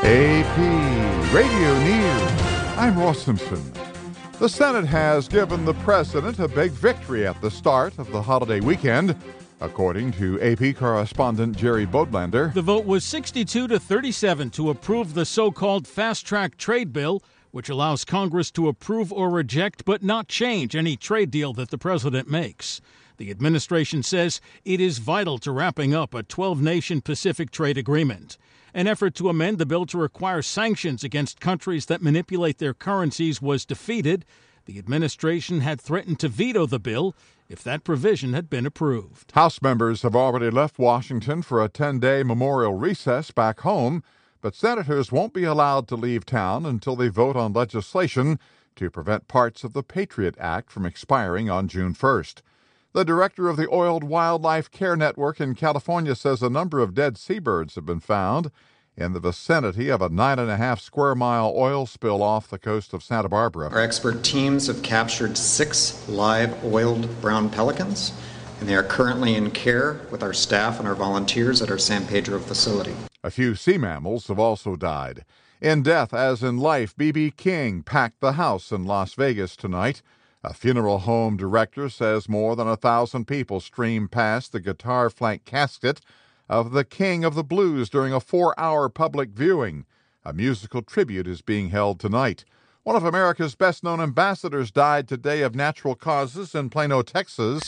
AP Radio News. I'm Ross Simpson. The Senate has given the president a big victory at the start of the holiday weekend, according to AP correspondent Jerry Bodlander. The vote was 62-37 to approve the so-called fast-track trade bill, which allows Congress to approve or reject but not change any trade deal that the president makes. The administration says it is vital to wrapping up a 12-nation Pacific trade agreement. An effort to amend the bill to require sanctions against countries that manipulate their currencies was defeated. The administration had threatened to veto the bill if that provision had been approved. House members have already left Washington for a 10-day memorial recess back home, but senators won't be allowed to leave town until they vote on legislation to prevent parts of the Patriot Act from expiring on June 1st. The director of the Oiled Wildlife Care Network in California says a number of dead seabirds have been found in the vicinity of a 9.5 square mile oil spill off the coast of Santa Barbara. Our expert teams have captured 6 live oiled brown pelicans, and they are currently in care with our staff and our volunteers at our San Pedro facility. A few sea mammals have also died. In death as in life, B.B. King packed the house in Las Vegas tonight. A funeral home director says more than 1,000 people streamed past the guitar-flanked casket of the King of the Blues during a 4-hour public viewing. A musical tribute is being held tonight. One of America's best-known ambassadors died today of natural causes in Plano, Texas.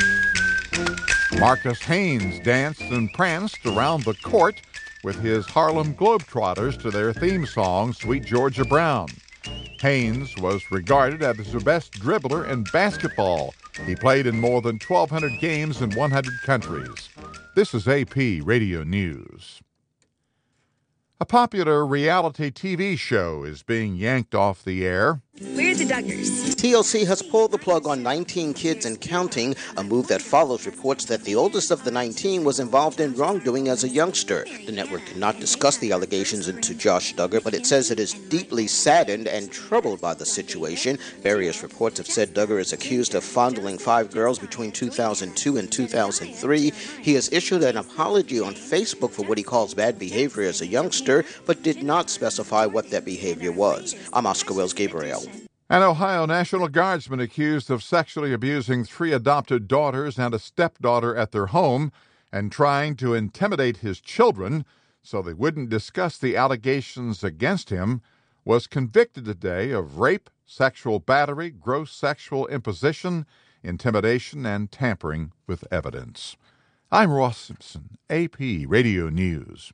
Marcus Haynes danced and pranced around the court with his Harlem Globetrotters to their theme song, Sweet Georgia Brown. Haynes was regarded as the best dribbler in basketball. He played in more than 1,200 games in 100 countries. This is AP Radio News. A popular reality TV show is being yanked off the air. We're the Duggars. TLC has pulled the plug on 19 Kids and Counting, a move that follows reports that the oldest of the 19 was involved in wrongdoing as a youngster. The network did not discuss the allegations into Josh Duggar, but it says it is deeply saddened and troubled by the situation. Various reports have said Duggar is accused of fondling 5 girls between 2002 and 2003. He has issued an apology on Facebook for what he calls bad behavior as a youngster, but did not specify what that behavior was. I'm Oscar Wells Gabriel. An Ohio National Guardsman accused of sexually abusing 3 adopted daughters and a stepdaughter at their home and trying to intimidate his children so they wouldn't discuss the allegations against him was convicted today of rape, sexual battery, gross sexual imposition, intimidation, and tampering with evidence. I'm Ross Simpson, AP Radio News.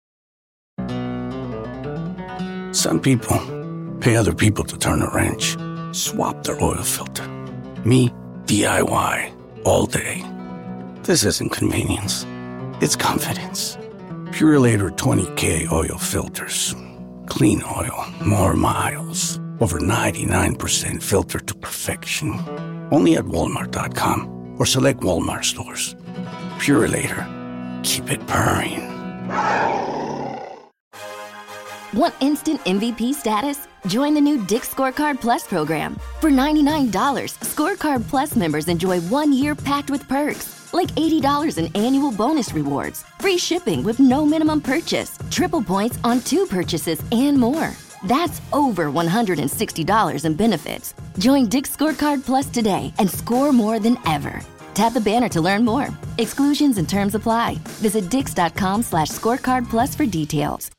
Some people pay other people to turn a wrench, swap their oil filter. Me, DIY, all day. This isn't convenience. It's confidence. Purelator 20K oil filters. Clean oil, more miles. Over 99% filter to perfection. Only at Walmart.com or select Walmart stores. Purelator. Keep it purring. Want instant MVP status? Join the new Dick's Scorecard Plus program. For $99, Scorecard Plus members enjoy 1 year packed with perks, like $80 in annual bonus rewards, free shipping with no minimum purchase, triple points on 2 purchases, and more. That's over $160 in benefits. Join Dick's Scorecard Plus today and score more than ever. Tap the banner to learn more. Exclusions and terms apply. Visit Dix.com/scorecard plus for details.